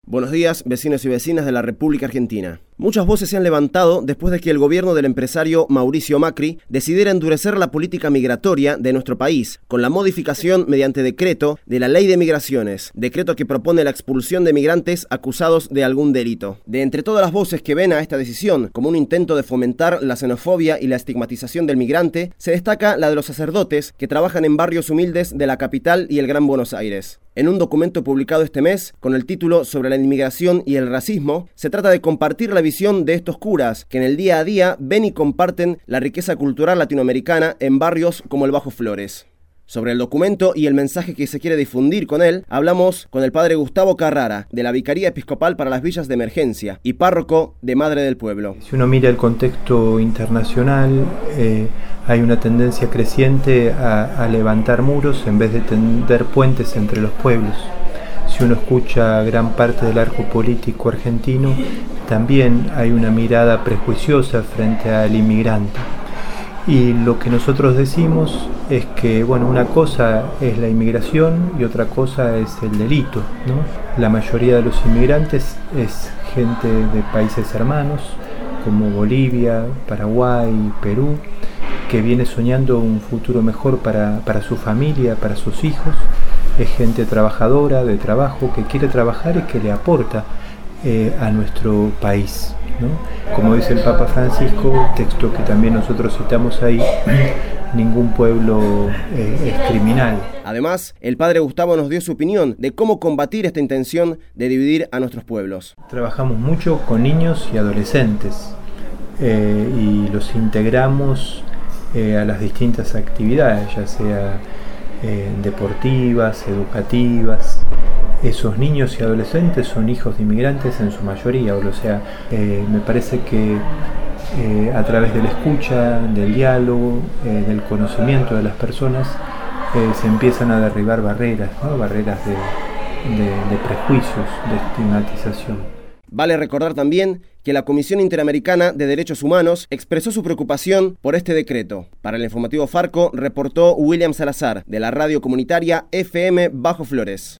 Buenos días, vecinos y vecinas de la República Argentina. Muchas voces se han levantado después de que el gobierno del empresario Mauricio Macri decidiera endurecer la política migratoria de nuestro país, con la modificación mediante decreto de la Ley de Migraciones, decreto que propone la expulsión de migrantes acusados de algún delito. De entre todas las voces que ven a esta decisión como un intento de fomentar la xenofobia y la estigmatización del migrante, se destaca la de los sacerdotes que trabajan en barrios humildes de la capital y el Gran Buenos Aires. En un documento publicado este mes, con el título Sobre la inmigración y el racismo, se trata de compartir la visión de estos curas que en el día a día ven y comparten la riqueza cultural latinoamericana en barrios como el Bajo Flores. Sobre el documento y el mensaje que se quiere difundir con él, hablamos con el padre Gustavo Carrara, de la Vicaría Episcopal para las Villas de Emergencia y párroco de Madre del Pueblo. Si uno mira el contexto internacional, hay una tendencia creciente a levantar muros en vez de tender puentes entre los pueblos. Si uno escucha gran parte del arco político argentino, también hay una mirada prejuiciosa frente al inmigrante. Y lo que nosotros decimos es que, una cosa es la inmigración y otra cosa es el delito, ¿no? La mayoría de los inmigrantes es gente de países hermanos, como Bolivia, Paraguay, Perú, que viene soñando un futuro mejor para su familia, para sus hijos. Es gente trabajadora, de trabajo, que quiere trabajar y que le aporta a nuestro país, ¿no? Como dice el Papa Francisco, texto que también nosotros citamos ahí, ningún pueblo es criminal. Además, el padre Gustavo nos dio su opinión de cómo combatir esta intención de dividir a nuestros pueblos. Trabajamos mucho con niños y adolescentes y los integramos a las distintas actividades, ya sea deportivas, educativas. Esos niños y adolescentes son hijos de inmigrantes en su mayoría, me parece que a través de la escucha, del diálogo, del conocimiento de las personas, se empiezan a derribar barreras, ¿no? Barreras de prejuicios, de estigmatización. Vale recordar también que la Comisión Interamericana de Derechos Humanos expresó su preocupación por este decreto. Para el informativo Farco reportó William Salazar, de la radio comunitaria FM Bajo Flores.